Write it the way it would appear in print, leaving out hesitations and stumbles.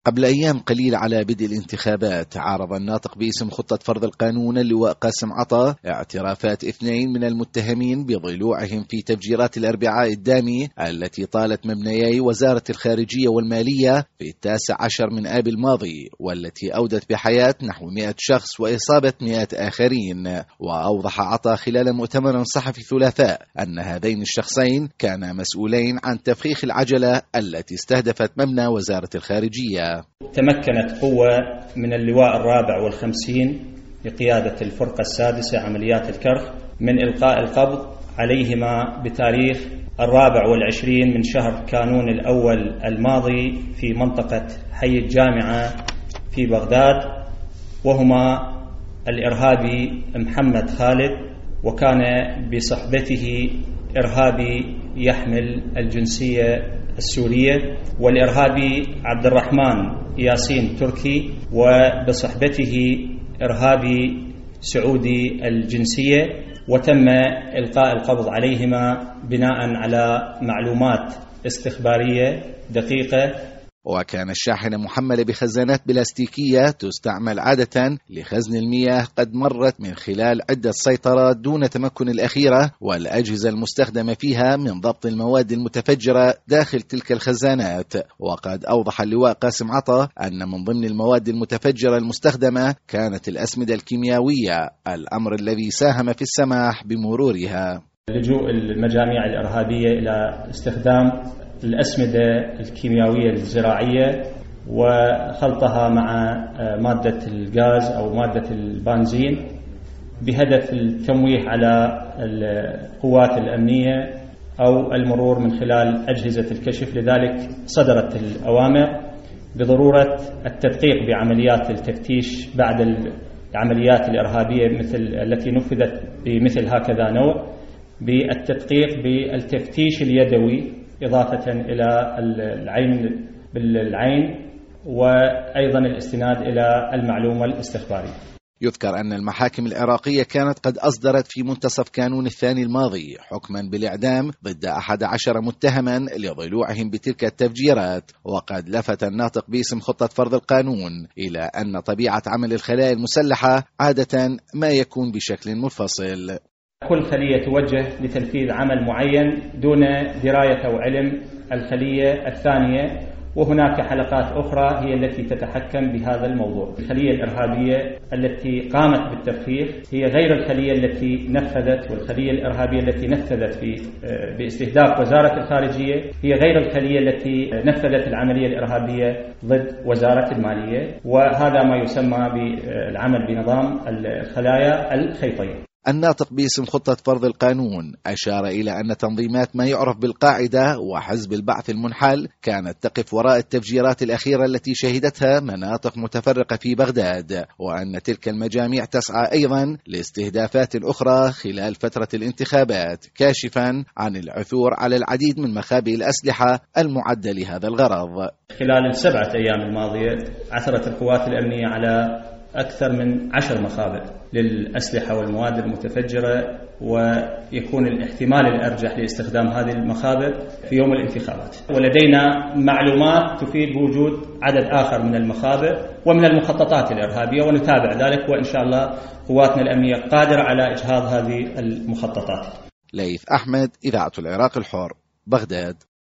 قبل أيام قليلة على بدء الانتخابات عارض الناطق باسم خطة فرض القانون اللواء قاسم عطا اعترافات 2 من المتهمين بضلوعهم في تفجيرات الأربعاء الدامي التي طالت مبنيي وزارة الخارجية والمالية في 19 من آب الماضي، والتي أودت بحياة نحو 100 شخص وإصابة 100 آخرين. وأوضح عطا خلال مؤتمر صحفي ثلاثاء أن هذين الشخصين كانا مسؤولين عن تفخيخ العجلة التي استهدفت مبنى وزارة الخارجية. تمكنت قوة من اللواء 54 لقيادة الفرقة السادسة عمليات الكرخ من إلقاء القبض عليهما بتاريخ 24 من شهر كانون الأول الماضي في منطقة حي الجامعة في بغداد، وهما الإرهابي محمد خالد، وكان بصحبته إرهابي يحمل الجنسية السورية، والإرهابي عبد الرحمن ياسين تركي، وبصحبته إرهابي سعودي الجنسية. وتم إلقاء القبض عليهما بناء على معلومات استخبارية دقيقة. وكان الشاحنة محملة بخزانات بلاستيكية تستعمل عادة لخزن المياه قد مرت من خلال عدة سيطرات دون تمكن الأخيرة والأجهزة المستخدمة فيها من ضبط المواد المتفجرة داخل تلك الخزانات. وقد أوضح اللواء قاسم عطا أن من ضمن المواد المتفجرة المستخدمة كانت الأسمدة الكيميائية، الأمر الذي ساهم في السماح بمرورها. لجوء المجاميع الإرهابية إلى استخدام الأسمدة الكيميائية الزراعية وخلطها مع مادة الغاز أو مادة البنزين بهدف التمويه على القوات الأمنية أو المرور من خلال أجهزة الكشف. لذلك صدرت الأوامر بضرورة التدقيق بعمليات التفتيش بعد العمليات الإرهابية مثل التي نفذت بمثل هكذا نوع، بالتدقيق بالتفتيش اليدوي إضافة إلى العين بالعين، وأيضا الاستناد إلى المعلومة الاستخبارية. يذكر أن المحاكم العراقية كانت قد أصدرت في منتصف كانون الثاني الماضي حكما بالإعدام ضد 11 متهما لضلوعهم بتلك التفجيرات. وقد لفت الناطق باسم خطة فرض القانون إلى أن طبيعة عمل الخلايا المسلحة عادة ما يكون بشكل منفصل. كل خلية توجه لتنفيذ عمل معين دون دراية أو علم الخلية الثانية، وهناك حلقات أخرى هي التي تتحكم بهذا الموضوع. الخلية الإرهابية التي قامت بالتفخيخ هي غير الخلية التي نفذت، والخلية الإرهابية التي نفذت باستهداف وزارة الخارجية هي غير الخلية التي نفذت العملية الإرهابية ضد وزارة المالية، وهذا ما يسمى بالعمل بنظام الخلايا الخيطية. الناطق باسم خطة فرض القانون أشار إلى أن تنظيمات ما يعرف بالقاعدة وحزب البعث المنحل كانت تقف وراء التفجيرات الأخيرة التي شهدتها مناطق متفرقة في بغداد، وأن تلك المجاميع تسعى أيضا لاستهدافات أخرى خلال فترة الانتخابات، كاشفا عن العثور على العديد من مخابئ الأسلحة المعدة لهذا الغرض. خلال ال7 أيام الماضية عثرت القوات الأمنية على أكثر من 10 مخابئ للأسلحة والمواد المتفجرة، ويكون الاحتمال الأرجح لاستخدام هذه المخابئ في يوم الانتخابات. ولدينا معلومات تفيد بوجود عدد آخر من المخابئ ومن المخططات الإرهابية، ونتابع ذلك، وإن شاء الله قواتنا الأمنية قادرة على إجهاض هذه المخططات. ليث أحمد، إذاعة العراق الحر، بغداد.